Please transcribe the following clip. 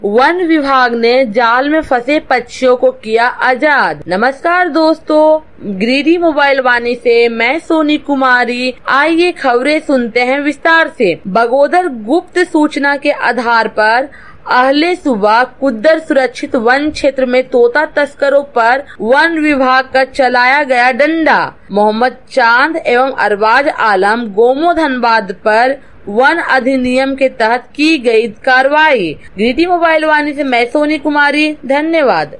One विभाग ने जाल में फंसे पक्षियों को किया आजाद। नमस्कार दोस्तों, गिरिडीह मोबाइल वाणी से मैं सोनी कुमारी। आइए खबरें सुनते हैं विस्तार से। बगोदर गुप्त सूचना के आधार पर अहले सुबह कुद्दर सुरक्षित वन क्षेत्र में तोता तस्करों पर वन विभाग का चलाया गया डंडा। मोहम्मद चांद एवं अरबाज आलम गोमो धनबाद पर वन अधिनियम के तहत की गई कार्रवाई। गिरिडीह मोबाइल वाणी से मैं सोनी कुमारी, धन्यवाद।